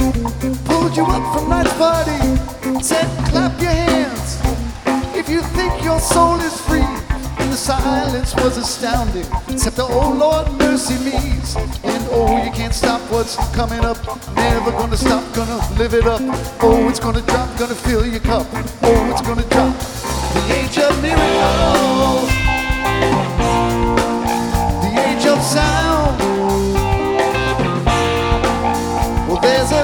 pulled you up from night's party, said clap your hands if you think your soul is free. And the silence was astounding, except the oh Lord mercy me's. And oh, you can't stop what's coming up, never gonna stop, gonna live it up. Oh, it's gonna drop, gonna fill your cup. Oh, it's gonna drop, the age of miracles.